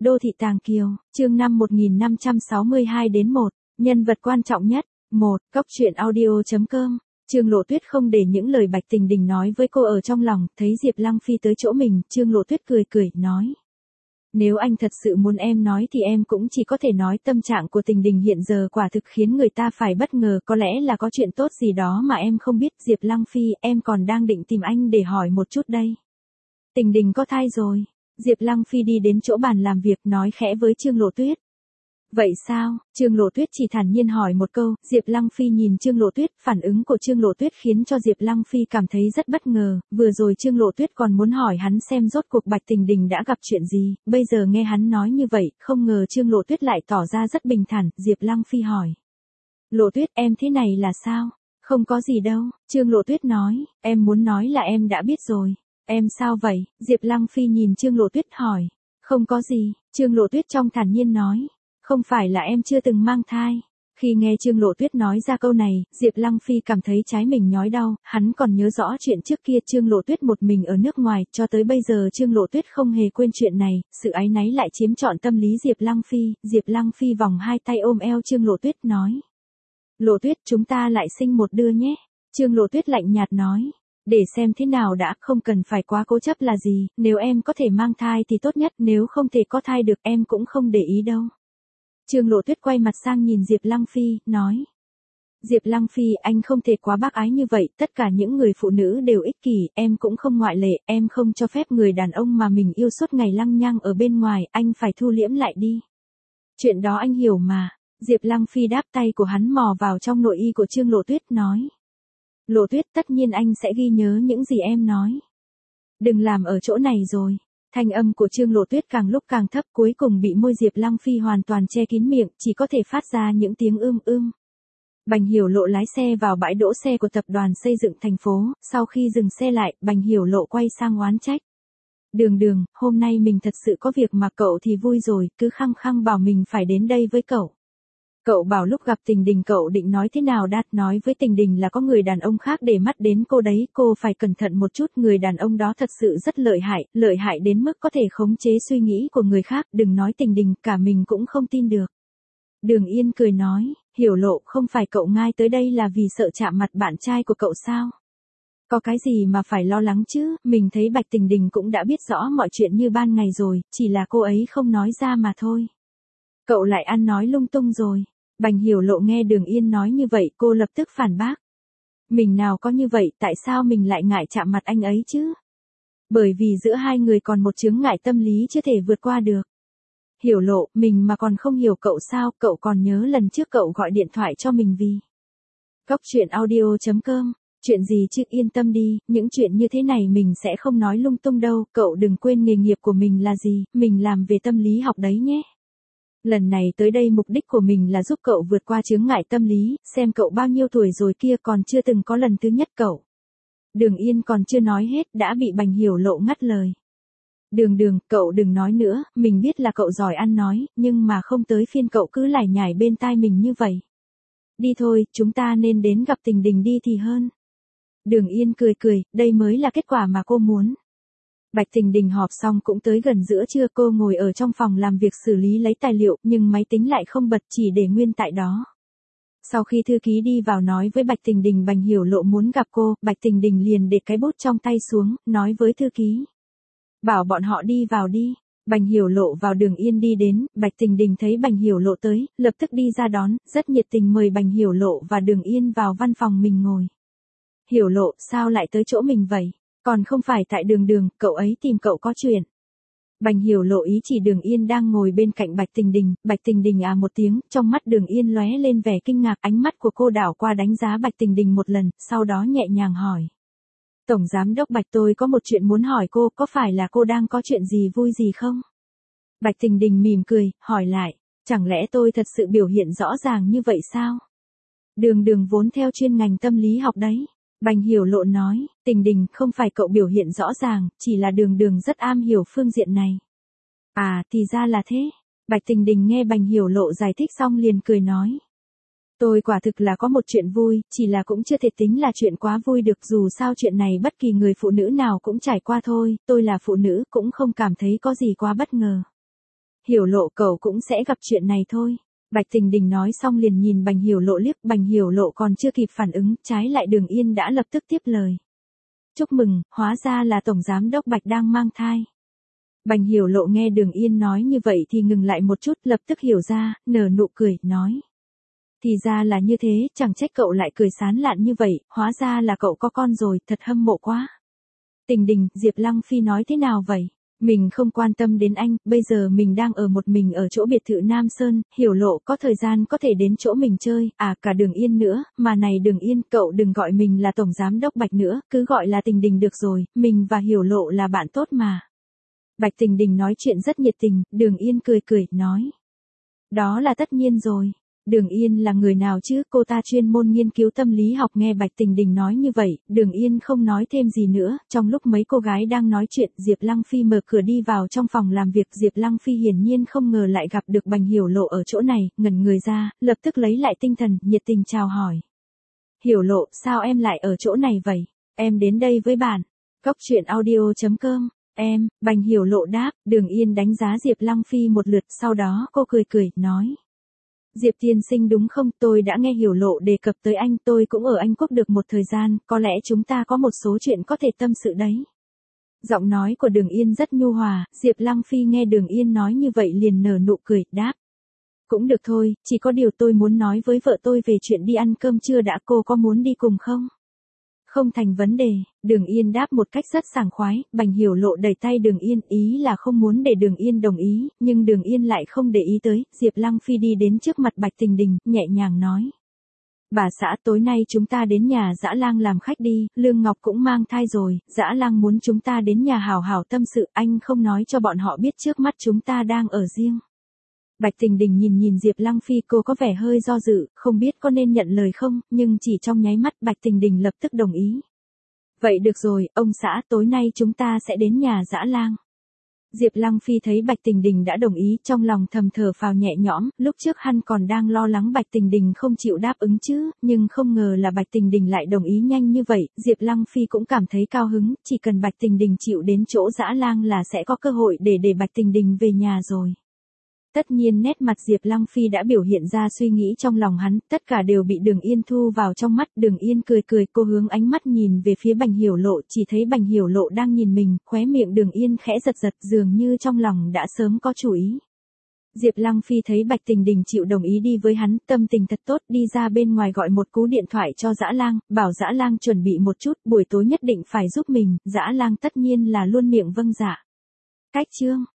Đô thị Tàng Kiều, chương 5 1562 đến 1, nhân vật quan trọng nhất. 1. Cốc truyện audio.com. Trương Lộ Tuyết không để những lời Bạch Tình Đình nói với cô ở trong lòng, thấy Diệp Lăng Phi tới chỗ mình, Trương Lộ Tuyết cười cười, nói. Nếu anh thật sự muốn em nói thì em cũng chỉ có thể nói tâm trạng của Tình Đình hiện giờ quả thực khiến người ta phải bất ngờ, có lẽ là có chuyện tốt gì đó mà em không biết. Diệp Lăng Phi, em còn đang định tìm anh để hỏi một chút đây. Tình Đình có thai rồi. Diệp Lăng Phi đi đến chỗ bàn làm việc nói khẽ với Trương Lộ Tuyết. Vậy sao? Trương Lộ Tuyết chỉ thản nhiên hỏi một câu. Diệp Lăng Phi nhìn Trương Lộ Tuyết, phản ứng của Trương Lộ Tuyết khiến cho Diệp Lăng Phi cảm thấy rất bất ngờ, vừa rồi Trương Lộ Tuyết còn muốn hỏi hắn xem rốt cuộc Bạch Tình Đình đã gặp chuyện gì, bây giờ nghe hắn nói như vậy, không ngờ Trương Lộ Tuyết lại tỏ ra rất bình thản. Diệp Lăng Phi hỏi. Lộ Tuyết, em thế này là sao? Không có gì đâu, Trương Lộ Tuyết nói, em muốn nói là em đã biết rồi. Em sao vậy? Diệp Lăng Phi nhìn Trương Lộ Tuyết hỏi. Không có gì, Trương Lộ Tuyết trong thản nhiên nói. Không phải là em chưa từng mang thai. Khi nghe Trương Lộ Tuyết nói ra câu này, Diệp Lăng Phi cảm thấy trái mình nhói đau, hắn còn nhớ rõ chuyện trước kia Trương Lộ Tuyết một mình ở nước ngoài, cho tới bây giờ Trương Lộ Tuyết không hề quên chuyện này, sự áy náy lại chiếm trọn tâm lý Diệp Lăng Phi. Diệp Lăng Phi vòng hai tay ôm eo Trương Lộ Tuyết nói. Lộ Tuyết, chúng ta lại sinh một đứa nhé. Trương Lộ Tuyết lạnh nhạt nói. Để xem thế nào đã, không cần phải quá cố chấp là gì, nếu em có thể mang thai thì tốt nhất, nếu không thể có thai được em cũng không để ý đâu. Trương Lộ Tuyết quay mặt sang nhìn Diệp Lăng Phi, nói. Diệp Lăng Phi, anh không thể quá bác ái như vậy, tất cả những người phụ nữ đều ích kỷ, em cũng không ngoại lệ, em không cho phép người đàn ông mà mình yêu suốt ngày lăng nhăng ở bên ngoài, anh phải thu liễm lại đi. Chuyện đó anh hiểu mà. Diệp Lăng Phi đáp, tay của hắn mò vào trong nội y của Trương Lộ Tuyết, nói. Lộ Tuyết, tất nhiên anh sẽ ghi nhớ những gì em nói. Đừng làm ở chỗ này rồi. Thanh âm của Trương Lộ Tuyết càng lúc càng thấp, cuối cùng bị môi Diệp Lăng Phi hoàn toàn che kín miệng, chỉ có thể phát ra những tiếng ưm. Bành Hiểu Lộ lái xe vào bãi đỗ xe của tập đoàn xây dựng thành phố, sau khi dừng xe lại, Bành Hiểu Lộ quay sang oán trách. Đường, hôm nay mình thật sự có việc mà cậu thì vui rồi, cứ khăng khăng bảo mình phải đến đây với cậu. Cậu bảo lúc gặp Tình Đình cậu định nói thế nào đạt, nói với Tình Đình là có người đàn ông khác để mắt đến cô đấy, cô phải cẩn thận một chút, người đàn ông đó thật sự rất lợi hại đến mức có thể khống chế suy nghĩ của người khác, đừng nói Tình Đình, cả mình cũng không tin được. Đường Yên cười nói, Hiểu Lộ, không phải cậu ngai tới đây là vì sợ chạm mặt bạn trai của cậu sao? Có cái gì mà phải lo lắng chứ, mình thấy Bạch Tình Đình cũng đã biết rõ mọi chuyện như ban ngày rồi, chỉ là cô ấy không nói ra mà thôi. Cậu lại ăn nói lung tung rồi. Bành Hiểu Lộ nghe Đường Yên nói như vậy, cô lập tức phản bác. Mình nào có như vậy, tại sao mình lại ngại chạm mặt anh ấy chứ? Bởi vì giữa hai người còn một chướng ngại tâm lý chưa thể vượt qua được. Hiểu Lộ, mình mà còn không hiểu cậu sao, cậu còn nhớ lần trước cậu gọi điện thoại cho mình vì. Cốc truyện audio.com. Chuyện gì chứ, yên tâm đi, những chuyện như thế này mình sẽ không nói lung tung đâu, cậu đừng quên nghề nghiệp của mình là gì, mình làm về tâm lý học đấy nhé. Lần này tới đây mục đích của mình là giúp cậu vượt qua chướng ngại tâm lý, xem cậu bao nhiêu tuổi rồi kia, còn chưa từng có lần thứ nhất cậu. Đường Yên còn chưa nói hết, đã bị Bành Hiểu Lộ ngắt lời. Đường, cậu đừng nói nữa, mình biết là cậu giỏi ăn nói, nhưng mà không tới phiên cậu cứ lải nhải bên tai mình như vậy. Đi thôi, chúng ta nên đến gặp Tình Đình đi thì hơn. Đường Yên cười, đây mới là kết quả mà cô muốn. Bạch Tình Đình họp xong cũng tới gần giữa trưa, cô ngồi ở trong phòng làm việc xử lý lấy tài liệu, nhưng máy tính lại không bật, chỉ để nguyên tại đó. Sau khi thư ký đi vào nói với Bạch Tình Đình Bành Hiểu Lộ muốn gặp cô, Bạch Tình Đình liền để cái bút trong tay xuống, nói với thư ký. Bảo bọn họ đi vào đi. Bành Hiểu Lộ vào Đường Yên đi đến, Bạch Tình Đình thấy Bành Hiểu Lộ tới, lập tức đi ra đón, rất nhiệt tình mời Bành Hiểu Lộ và Đường Yên vào văn phòng mình ngồi. Hiểu Lộ, sao lại tới chỗ mình vậy? Còn không phải tại Đường, cậu ấy tìm cậu có chuyện. Bành Hiểu Lộ ý chỉ Đường Yên đang ngồi bên cạnh Bạch Tình Đình à một tiếng, trong mắt Đường Yên lóe lên vẻ kinh ngạc, ánh mắt của cô đảo qua đánh giá Bạch Tình Đình một lần, sau đó nhẹ nhàng hỏi. Tổng giám đốc Bạch, tôi có một chuyện muốn hỏi cô, có phải là cô đang có chuyện gì vui gì không? Bạch Tình Đình mỉm cười, hỏi lại, chẳng lẽ tôi thật sự biểu hiện rõ ràng như vậy sao? Đường vốn theo chuyên ngành tâm lý học đấy. Bành Hiểu Lộ nói, Tình Đình, không phải cậu biểu hiện rõ ràng, chỉ là Đường rất am hiểu phương diện này. À, thì ra là thế. Bạch Tình Đình nghe Bành Hiểu Lộ giải thích xong liền cười nói. Tôi quả thực là có một chuyện vui, chỉ là cũng chưa thể tính là chuyện quá vui được, dù sao chuyện này bất kỳ người phụ nữ nào cũng trải qua thôi, tôi là phụ nữ cũng không cảm thấy có gì quá bất ngờ. Hiểu Lộ cậu cũng sẽ gặp chuyện này thôi. Bạch Tình Đình nói xong liền nhìn Bành Hiểu Lộ liếc, Bành Hiểu Lộ còn chưa kịp phản ứng, trái lại Đường Yên đã lập tức tiếp lời. Chúc mừng, hóa ra là Tổng Giám Đốc Bạch đang mang thai. Bành Hiểu Lộ nghe Đường Yên nói như vậy thì ngừng lại một chút, lập tức hiểu ra, nở nụ cười, nói. Thì ra là như thế, chẳng trách cậu lại cười sán lạn như vậy, hóa ra là cậu có con rồi, thật hâm mộ quá. Tình Đình, Diệp Lăng Phi nói thế nào vậy? Mình không quan tâm đến anh, bây giờ mình đang ở một mình ở chỗ biệt thự Nam Sơn, Hiểu Lộ có thời gian có thể đến chỗ mình chơi, cả Đường Yên nữa, mà này Đường Yên, cậu đừng gọi mình là Tổng Giám Đốc Bạch nữa, cứ gọi là Tình Đình được rồi, mình và Hiểu Lộ là bạn tốt mà. Bạch Tình Đình nói chuyện rất nhiệt tình, Đường Yên cười cười, nói. Đó là tất nhiên rồi. Đường Yên là người nào chứ, cô ta chuyên môn nghiên cứu tâm lý học. Nghe Bạch Tình Đình nói như vậy, Đường Yên không nói thêm gì nữa, trong lúc mấy cô gái đang nói chuyện, Diệp Lăng Phi mở cửa đi vào trong phòng làm việc. Diệp Lăng Phi hiển nhiên không ngờ lại gặp được Bành Hiểu Lộ ở chỗ này, ngẩn người ra, lập tức lấy lại tinh thần, nhiệt tình chào hỏi. Hiểu Lộ, sao em lại ở chỗ này vậy? Em đến đây với bạn. Cóc truyện audio.com. Em, Bành Hiểu Lộ đáp. Đường Yên đánh giá Diệp Lăng Phi một lượt, sau đó cô cười cười, nói. Diệp tiên sinh đúng không, tôi đã nghe Hiểu Lộ đề cập tới anh, tôi cũng ở Anh Quốc được một thời gian, có lẽ chúng ta có một số chuyện có thể tâm sự đấy. Giọng nói của Đường Yên rất nhu hòa, Diệp Lăng Phi nghe Đường Yên nói như vậy liền nở nụ cười, đáp. Cũng được thôi, chỉ có điều tôi muốn nói với vợ tôi về chuyện đi ăn cơm trưa đã, cô có muốn đi cùng không? Không thành vấn đề, Đường Yên đáp một cách rất sảng khoái. Bành Hiểu Lộ đẩy tay Đường Yên, ý là không muốn để Đường Yên đồng ý, nhưng Đường Yên lại không để ý tới. Diệp Lăng Phi đi đến trước mặt Bạch Tình Đình, nhẹ nhàng nói. Bà xã, tối nay chúng ta đến nhà Dã Lang làm khách đi, Lương Ngọc cũng mang thai rồi, Dã Lang muốn chúng ta đến nhà hào hào tâm sự, anh không nói cho bọn họ biết trước mắt chúng ta đang ở riêng. Bạch Tình Đình nhìn Diệp Lăng Phi, cô có vẻ hơi do dự, không biết có nên nhận lời không, nhưng chỉ trong nháy mắt Bạch Tình Đình lập tức đồng ý. Vậy được rồi, ông xã, tối nay chúng ta sẽ đến nhà Dã Lang. Diệp Lăng Phi thấy Bạch Tình Đình đã đồng ý, trong lòng thầm thở phào nhẹ nhõm, lúc trước hắn còn đang lo lắng Bạch Tình Đình không chịu đáp ứng chứ, nhưng không ngờ là Bạch Tình Đình lại đồng ý nhanh như vậy, Diệp Lăng Phi cũng cảm thấy cao hứng, chỉ cần Bạch Tình Đình chịu đến chỗ Dã Lang là sẽ có cơ hội để Bạch Tình Đình về nhà rồi. Tất nhiên nét mặt Diệp Lăng Phi đã biểu hiện ra suy nghĩ trong lòng hắn, tất cả đều bị Đường Yên thu vào trong mắt. Đường Yên cười cười, cô hướng ánh mắt nhìn về phía Bành Hiểu Lộ, chỉ thấy Bành Hiểu Lộ đang nhìn mình, khóe miệng Đường Yên khẽ giật giật, dường như trong lòng đã sớm có chủ ý. Diệp Lăng Phi thấy Bạch Tình Đình chịu đồng ý đi với hắn, tâm tình thật tốt, đi ra bên ngoài gọi một cú điện thoại cho Dã Lang, bảo Dã Lang chuẩn bị một chút, buổi tối nhất định phải giúp mình. Dã Lang tất nhiên là luôn miệng vâng dạ. Cách chương